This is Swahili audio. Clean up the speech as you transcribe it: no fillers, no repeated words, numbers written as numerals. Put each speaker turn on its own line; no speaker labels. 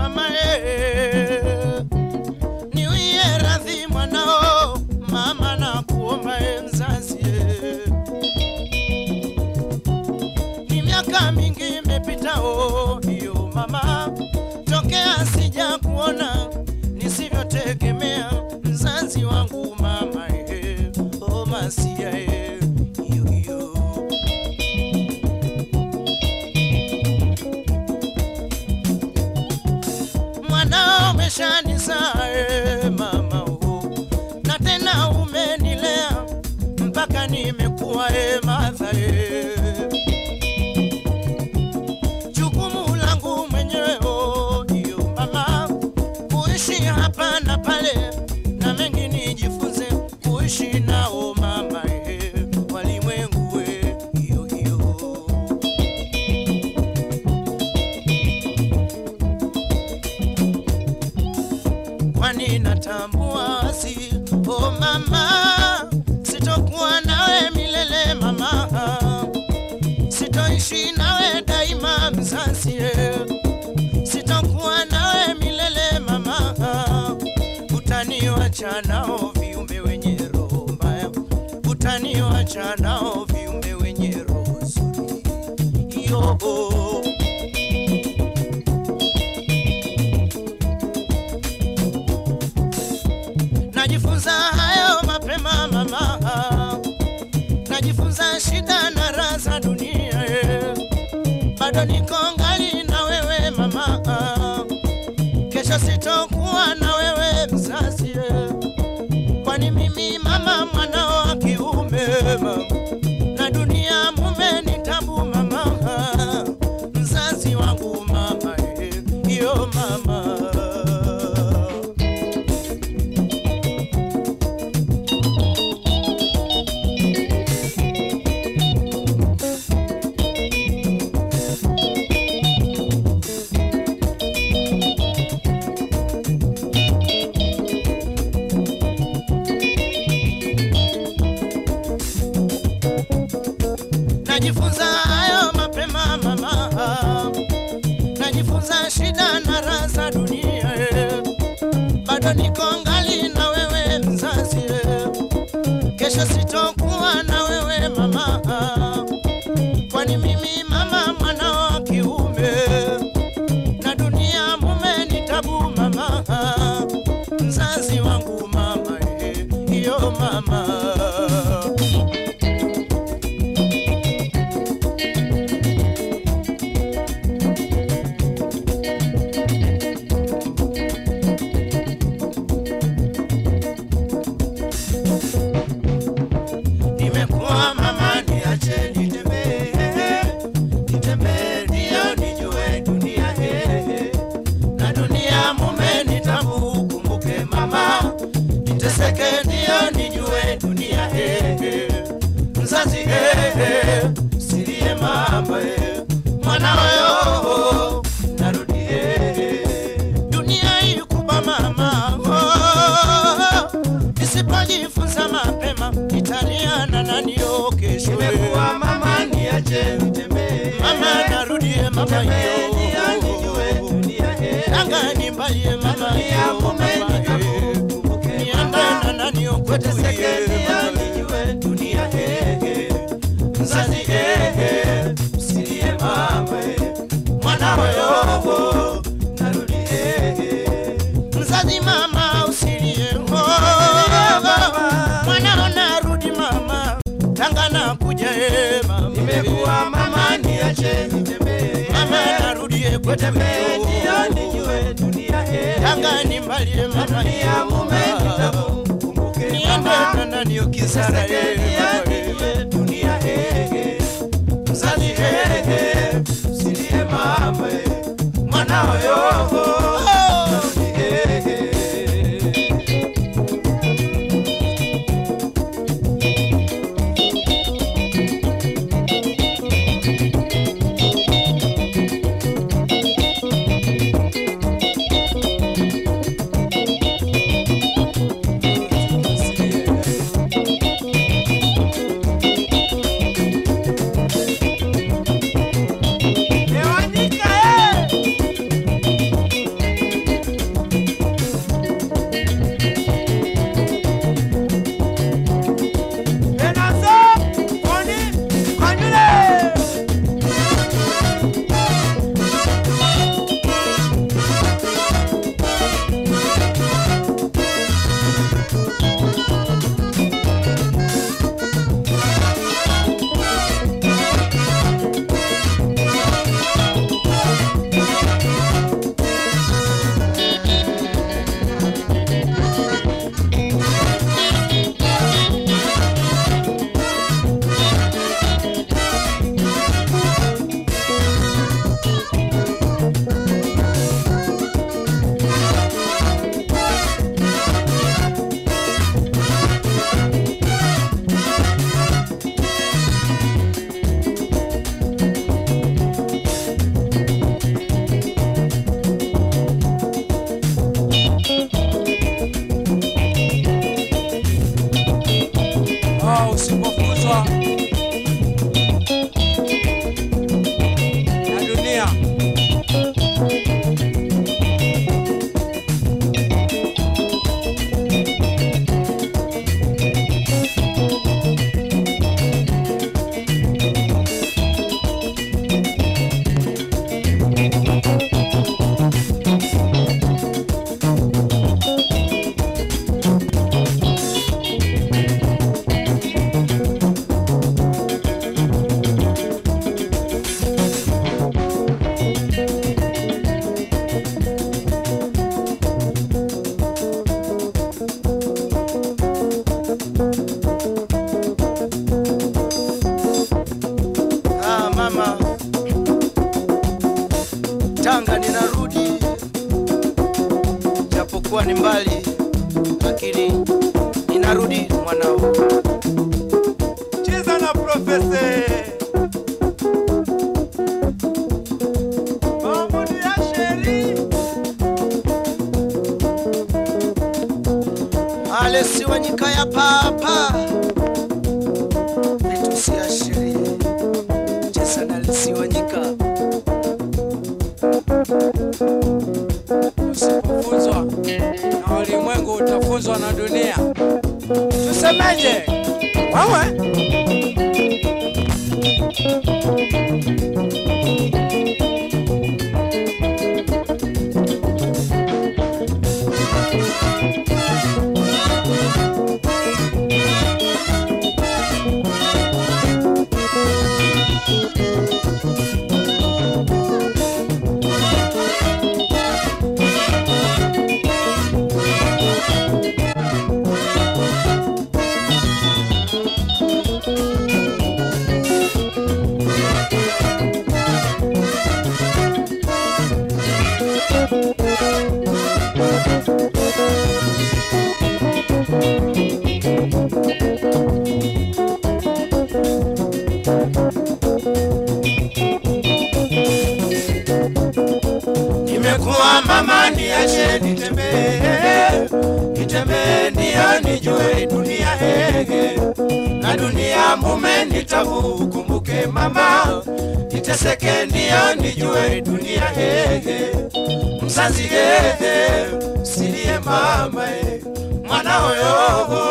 mama niwie radhi mwanao mama na kuomba mzazi ni miaka mingi imepita hiyo mama tokea sija kuona nisivyotegemea mzazi wangu mama oh masia hiyo mwanao umeshanizaa mama na tena umenilea mpaka nimekuwa madha jukumu langu mwenyewe hiyo mama kuishi hapa na pale na mengi nijifunze kuishi nao mama walimwengu hiyo kwani natambua si mama sitokuwa nawe milele mama sitoishi nawe daima mzazi sitokuwa nawe milele mama utaniacha nao viumbe wenye roho mbaya utaniacha nao viumbe wenye roho nzuri hiyo najifunza hayo mapema mama najifunza shida na raha za dunia bado niko ngali na wewe mama kesho sitokuwa na wewe mzazi kwani mimi mama mwanao wa kiume na dunia mume ni tabu mama mzazi wangu mama hiyo mama najifunza hayo mapema mama najifunza shida na raha za dunia bado niko ngali na wewe mzazi kesho sitokuwa na wewe mama kwani mimi mama mwanao wa kiume na dunia mume ni tabu mama mzazi wangu mama hiyo mama nimekuwa mama niache nitembee ndio nijue dunia na dunia mume nitabu kumbuke mama niteseke ndio nijue dunia mzazi silie mama mwanao narudi dunia ikuba mama nisipojifunza mapema italiana na ndio kesho nimekuwa mama niache nitembee mama narudie mama hiyo nijue dunia anga ni mbali mama ya mume nitakumbuke niandana na ndio kwetu nijue dunia mzazi usilie mama mwanao narudie mzazi mama usilie mwanao narudi mama tanga na kuja mama nimekuwa mama niache nitembee mama narudie kwetu ndio nijue dunia tanga ni mbali mama ya mume nitakumbuke niandana na ndio kisara nijue dunia mzazi usilie mama mwanao japokuwa ni mbali, lakini ninarudi mwanao.
Cheza na Profesa Mahmudi Asheri.
Alesi Wanyika ya papa vitu si Asheri. Cheza na Alesi Wanyika.
Usipofunzwa na ulimwengu utafunzwa na dunia. Tusemeje? Wewe
nimekuwa mama, niache nitembee, nitembee ndio nijue dunia hege, na dunia mume nitakumbuke mama, niteseke ndio nijue dunia hege, mzazi hege, silie mama mwana hoyo